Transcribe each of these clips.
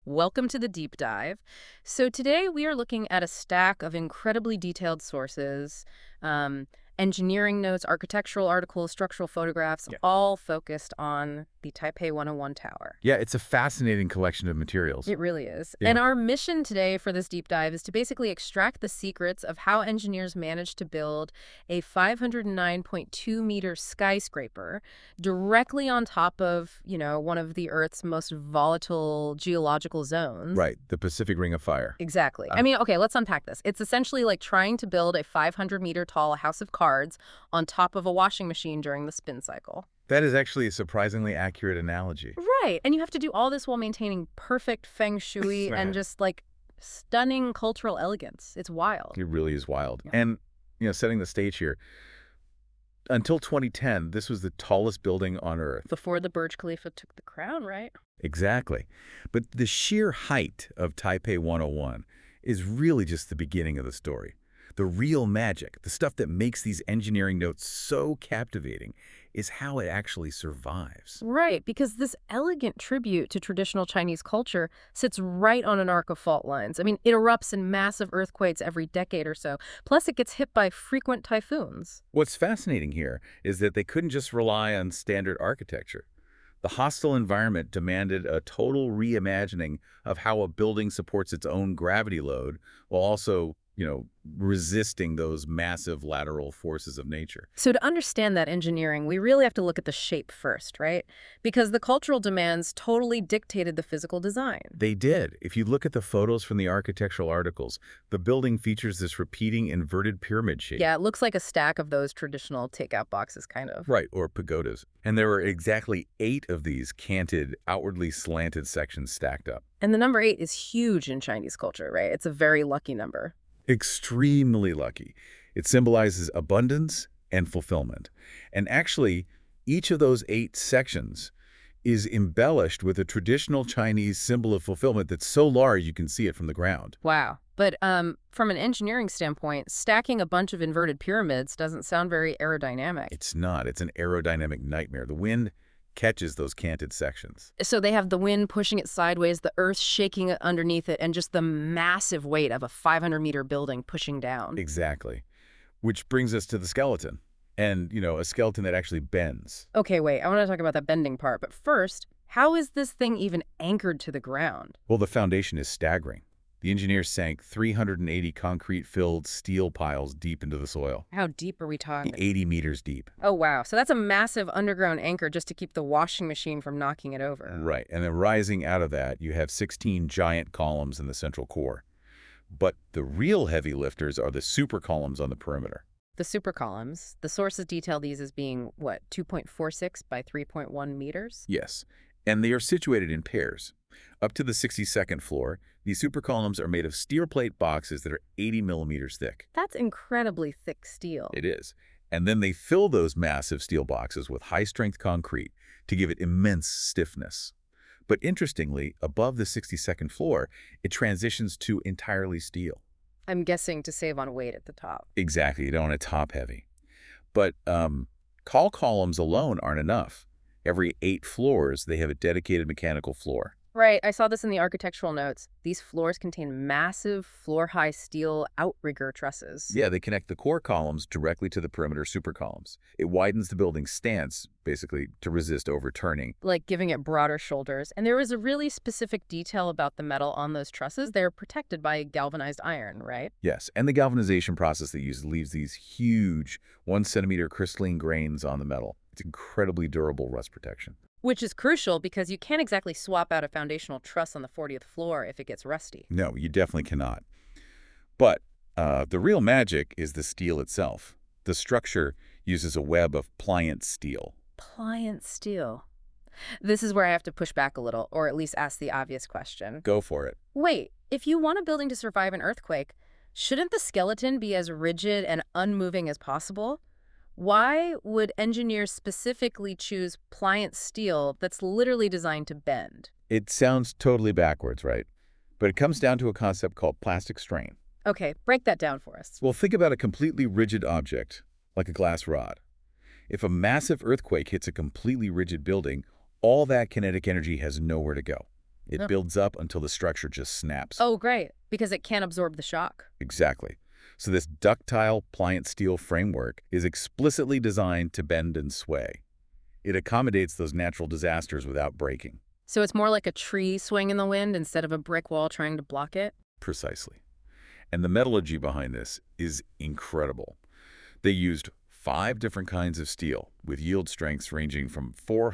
Welcome to the deep dive. So, today we are looking at a stack of incredibly detailed sources, um, engineering notes, architectural articles, structural photographs, Yeah. all focused on the Taipei 101 tower. Yeah, it's a fascinating collection of materials. It really is. Yeah. And our mission today for this deep dive is to basically extract the secrets of how engineers managed to build a 509.2-meter skyscraper directly on top of, one of the Earth's most volatile geological zones. Right, the Pacific Ring of Fire. Exactly. Uh, Okay, let's unpack this. It's essentially like trying to build a 500-meter tall house of cards on top of a washing machine during the spin cycle. That is actually a surprisingly accurate analogy. Right. And you have to do all this while maintaining perfect feng shui and just like stunning cultural elegance. It's wild. It really is wild. Yeah. And, setting the stage here, until 2010, this was the tallest building on Earth. Before the Burj Khalifa took the crown, right? Exactly. But the sheer height of Taipei 101 is really just the beginning of the story. The real magic, the stuff that makes these engineering notes so captivating, is how it actually survives. Right, because this elegant tribute to traditional Chinese culture sits right on an arc of fault lines. It erupts in massive earthquakes every decade or so. Plus, it gets hit by frequent typhoons. What's fascinating here is that they couldn't just rely on standard architecture. The hostile environment demanded a total reimagining of how a building supports its own gravity load while also, resisting those massive lateral forces of nature. So to understand that engineering, we really have to look at the shape first, right? Because the cultural demands totally dictated the physical design. They did. If you look at the photos from the architectural articles, the building features this repeating inverted pyramid shape. Yeah, it looks like a stack of those traditional takeout boxes, kind of. Right, or pagodas. And there were exactly 8 of these canted, outwardly slanted sections stacked up. And the number 8 is huge in Chinese culture, right? It's a very lucky number. Extremely lucky. It symbolizes abundance and fulfillment. And actually, each of those 8 sections is embellished with a traditional Chinese symbol of fulfillment that's so large you can see it from the ground. Wow. But from an engineering standpoint, stacking a bunch of inverted pyramids doesn't sound very aerodynamic. It's not. It's an aerodynamic nightmare. The wind catches those canted sections. So they have the wind pushing it sideways, the earth shaking it underneath it, and just the massive weight of a 500-meter building pushing down. Exactly. Which brings us to the skeleton. And, a skeleton that actually bends. Okay, wait, I want to talk about that bending part. But first, how is this thing even anchored to the ground? Well, the foundation is staggering. The engineers sank 380 concrete-filled steel piles deep into the soil. How deep are we talking? 80 meters deep. Oh, wow. So that's a massive underground anchor just to keep the washing machine from knocking it over. Right. And then rising out of that, you have 16 giant columns in the central core. But the real heavy lifters are the super columns on the perimeter. The super columns, the sources detail these as being, 2.46 by 3.1 meters? Yes. And they are situated in pairs. Up to the 62nd floor, these super columns are made of steel plate boxes that are 80 millimeters thick. That's incredibly thick steel. It is. And then they fill those massive steel boxes with high-strength concrete to give it immense stiffness. But interestingly, above the 62nd floor, it transitions to entirely steel. I'm guessing to save on weight at the top. Exactly. You don't want it top-heavy. But call columns alone aren't enough. Every 8 floors, they have a dedicated mechanical floor. Right, I saw this in the architectural notes. These floors contain massive floor-high steel outrigger trusses. Yeah, they connect the core columns directly to the perimeter super columns. It widens the building's stance, basically, to resist overturning. Like giving it broader shoulders. And there was a really specific detail about the metal on those trusses. They're protected by galvanized iron, right? Yes, and the galvanization process they use leaves these huge 1-centimeter crystalline grains on the metal. It's incredibly durable rust protection. Which is crucial because you can't exactly swap out a foundational truss on the 40th floor if it gets rusty. No, you definitely cannot. But the real magic is the steel itself. The structure uses a web of pliant steel. Pliant steel. This is where I have to push back a little, or at least ask the obvious question. Go for it. Wait, if you want a building to survive an earthquake, shouldn't the skeleton be as rigid and unmoving as possible? Why would engineers specifically choose pliant steel that's literally designed to bend? It sounds totally backwards, right? But it comes down to a concept called plastic strain. Okay, break that down for us. Well, think about a completely rigid object, like a glass rod. If a massive earthquake hits a completely rigid building, all that kinetic energy has nowhere to go. It Oh. builds up until the structure just snaps. Oh, great, because it can't absorb the shock. Exactly. So this ductile, pliant steel framework is explicitly designed to bend and sway. It accommodates those natural disasters without breaking. So it's more like a tree swaying in the wind instead of a brick wall trying to block it? Precisely. And the metallurgy behind this is incredible. They used 5 different kinds of steel, with yield strengths ranging from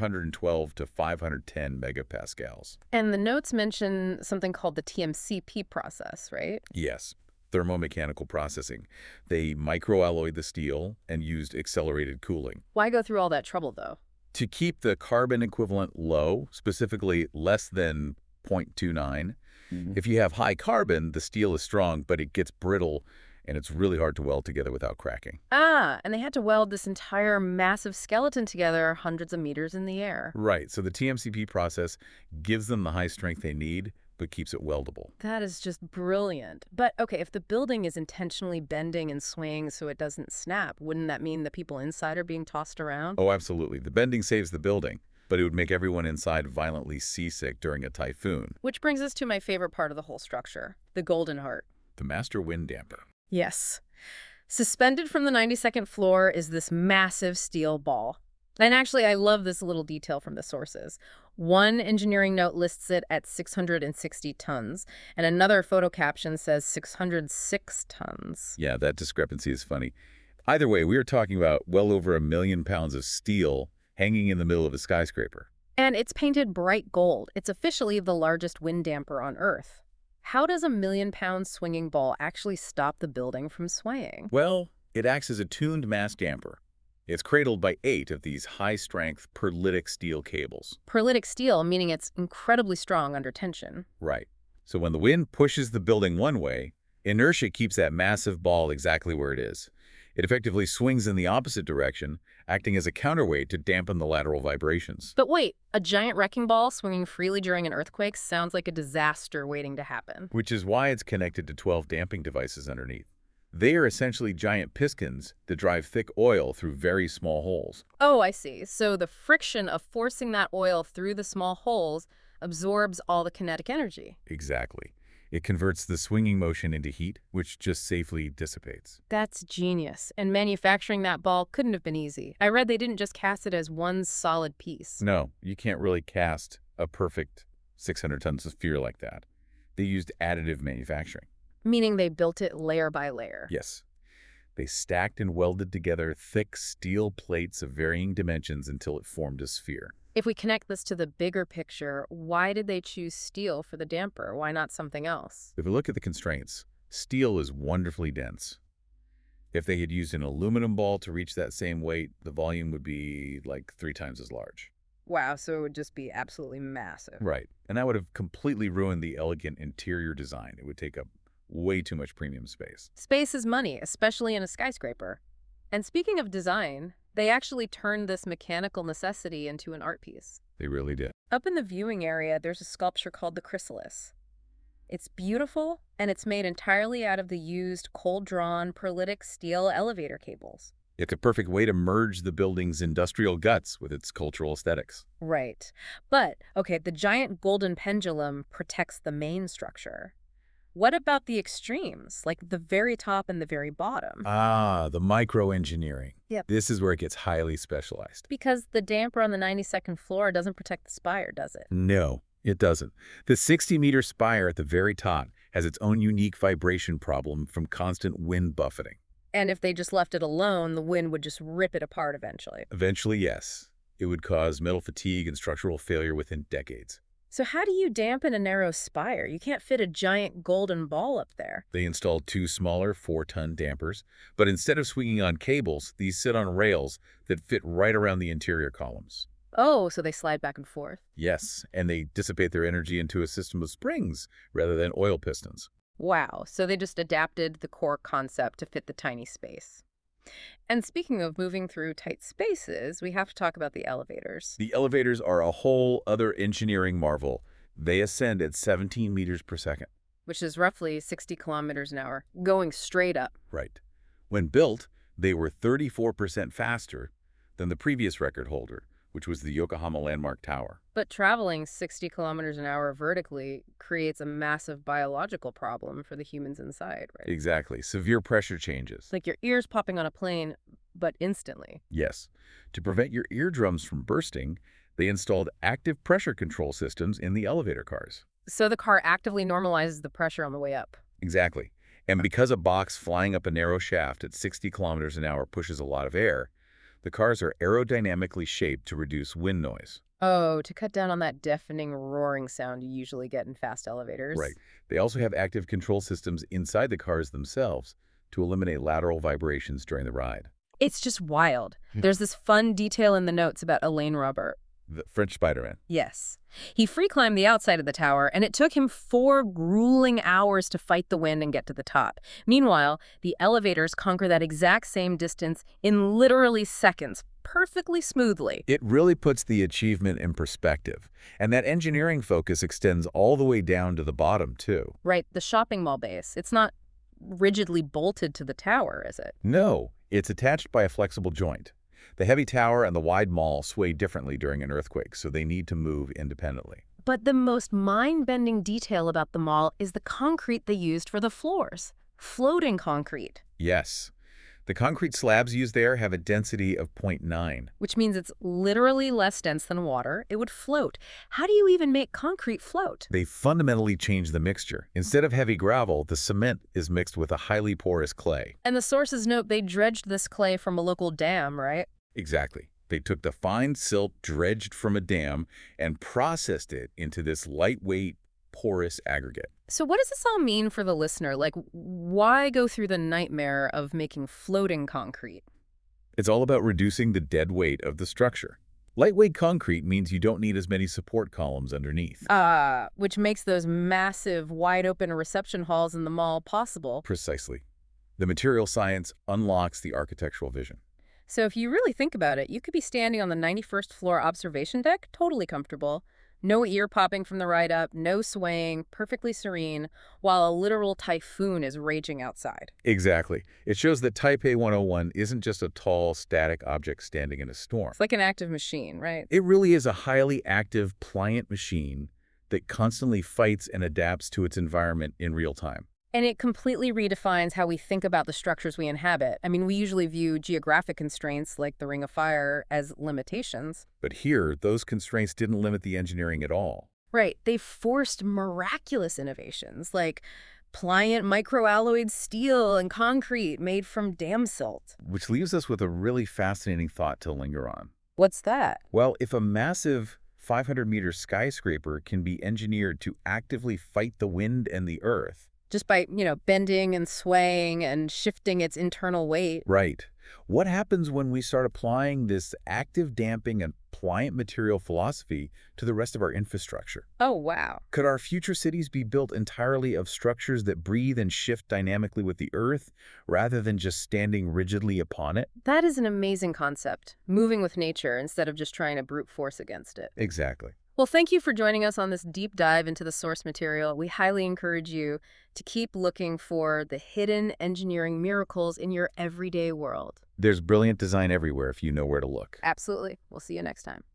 412 to 510 megapascals. And the notes mention something called the TMCP process, right? Yes, thermomechanical processing. They microalloyed the steel and used accelerated cooling. Why go through all that trouble, though? To keep the carbon equivalent low, specifically less than 0.29, if you have high carbon, the steel is strong, but it gets brittle, and it's really hard to weld together without cracking. Ah, and they had to weld this entire massive skeleton together hundreds of meters in the air. Right, so the TMCP process gives them the high strength they need, but keeps it weldable. That is just brilliant. But okay, if the building is intentionally bending and swaying so it doesn't snap, wouldn't that mean the people inside are being tossed around? Oh, absolutely. The bending saves the building, but it would make everyone inside violently seasick during a typhoon. Which brings us to my favorite part of the whole structure, the Golden Heart. The master wind damper. Yes. Suspended from the 92nd floor is this massive steel ball. And actually, I love this little detail from the sources. One engineering note lists it at 660 tons, and another photo caption says 606 tons. Yeah, that discrepancy is funny. Either way, we are talking about well over 1 million pounds of steel hanging in the middle of a skyscraper. And it's painted bright gold. It's officially the largest wind damper on Earth. How does a 1 million pound swinging ball actually stop the building from swaying? Well, it acts as a tuned mass damper. It's cradled by 8 of these high-strength perlitic steel cables. Perlitic steel, meaning it's incredibly strong under tension. Right. So when the wind pushes the building one way, inertia keeps that massive ball exactly where it is. It effectively swings in the opposite direction, acting as a counterweight to dampen the lateral vibrations. But wait, a giant wrecking ball swinging freely during an earthquake sounds like a disaster waiting to happen. Which is why it's connected to 12 damping devices underneath. They are essentially giant pistons that drive thick oil through very small holes. Oh, I see. So the friction of forcing that oil through the small holes absorbs all the kinetic energy. Exactly. It converts the swinging motion into heat, which just safely dissipates. That's genius. And manufacturing that ball couldn't have been easy. I read they didn't just cast it as one solid piece. No, you can't really cast a perfect 600 tons of sphere like that. They used additive manufacturing. Meaning they built it layer by layer. Yes. They stacked and welded together thick steel plates of varying dimensions until it formed a sphere. If we connect this to the bigger picture, why did they choose steel for the damper? Why not something else? If we look at the constraints, steel is wonderfully dense. If they had used an aluminum ball to reach that same weight, the volume would be like 3 times as large. Wow, so it would just be absolutely massive. Right. And that would have completely ruined the elegant interior design. It would take up way too much premium space. Space is money, especially in a skyscraper. And speaking of design, they actually turned this mechanical necessity into an art piece. They really did. Up in the viewing area, there's a sculpture called the Chrysalis. It's beautiful, and it's made entirely out of the used cold-drawn perlitic steel elevator cables. It's a perfect way to merge the building's industrial guts with its cultural aesthetics. Right. But, okay, the giant golden pendulum protects the main structure. What about the extremes, like the very top and the very bottom? Ah, the microengineering. Yep. This is where it gets highly specialized. Because the damper on the 92nd floor doesn't protect the spire, does it? No, it doesn't. The 60-meter spire at the very top has its own unique vibration problem from constant wind buffeting. And if they just left it alone, the wind would just rip it apart eventually. Eventually, yes. It would cause metal fatigue and structural failure within decades. So how do you dampen a narrow spire? You can't fit a giant golden ball up there. They installed 2 smaller 4-ton dampers, but instead of swinging on cables, these sit on rails that fit right around the interior columns. Oh, so they slide back and forth. Yes, and they dissipate their energy into a system of springs rather than oil pistons. Wow, so they just adapted the core concept to fit the tiny space. And speaking of moving through tight spaces, we have to talk about the elevators. The elevators are a whole other engineering marvel. They ascend at 17 meters per second. Which is roughly 60 kilometers an hour, going straight up. Right. When built, they were 34% faster than the previous record holder, which was the Yokohama Landmark Tower. But traveling 60 kilometers an hour vertically creates a massive biological problem for the humans inside, right? Exactly. Severe pressure changes. It's like your ears popping on a plane, but instantly. Yes. To prevent your eardrums from bursting, they installed active pressure control systems in the elevator cars. So the car actively normalizes the pressure on the way up. Exactly. And because a box flying up a narrow shaft at 60 kilometers an hour pushes a lot of air, the cars are aerodynamically shaped to reduce wind noise. Oh, to cut down on that deafening roaring sound you usually get in fast elevators. Right. They also have active control systems inside the cars themselves to eliminate lateral vibrations during the ride. It's just wild. There's this fun detail in the notes about Alain Robert. The French Spider-Man. Yes. He free climbed the outside of the tower, and it took him 4 grueling hours to fight the wind and get to the top. Meanwhile, the elevators conquer that exact same distance in literally seconds, perfectly smoothly. It really puts the achievement in perspective. And that engineering focus extends all the way down to the bottom, too. Right, the shopping mall base. It's not rigidly bolted to the tower, is it? No, it's attached by a flexible joint. The heavy tower and the wide mall sway differently during an earthquake, so they need to move independently. But the most mind-bending detail about the mall is the concrete they used for the floors. Floating concrete. Yes. The concrete slabs used there have a density of 0.9. Which means it's literally less dense than water. It would float. How do you even make concrete float? They fundamentally changed the mixture. Instead of heavy gravel, the cement is mixed with a highly porous clay. And the sources note they dredged this clay from a local dam, right? Exactly. They took the fine silt dredged from a dam and processed it into this lightweight, porous aggregate. So what does this all mean for the listener? Like, why go through the nightmare of making floating concrete? It's all about reducing the dead weight of the structure. Lightweight concrete means you don't need as many support columns underneath. Which makes those massive, wide-open reception halls in the mall possible. Precisely. The material science unlocks the architectural vision. So if you really think about it, you could be standing on the 91st floor observation deck, totally comfortable, no ear popping from the ride up, no swaying, perfectly serene, while a literal typhoon is raging outside. Exactly. It shows that Taipei 101 isn't just a tall, static object standing in a storm. It's like an active machine, right? It really is a highly active, pliant machine that constantly fights and adapts to its environment in real time. And it completely redefines how we think about the structures we inhabit. I mean, we usually view geographic constraints like the Ring of Fire as limitations. But here, those constraints didn't limit the engineering at all. Right. They forced miraculous innovations like pliant microalloyed steel and concrete made from dam silt. Which leaves us with a really fascinating thought to linger on. What's that? Well, if a massive 500-meter skyscraper can be engineered to actively fight the wind and the earth, Just by, bending and swaying and shifting its internal weight. right. What happens when we start applying this active damping and pliant material philosophy to the rest of our infrastructure? Oh, wow. Could our future cities be built entirely of structures that breathe and shift dynamically with the earth rather than just standing rigidly upon it? That is an amazing concept, moving with nature instead of just trying to brute force against it. Exactly. Well, thank you for joining us on this deep dive into the source material. We highly encourage you to keep looking for the hidden engineering miracles in your everyday world. There's brilliant design everywhere if you know where to look. Absolutely. We'll see you next time.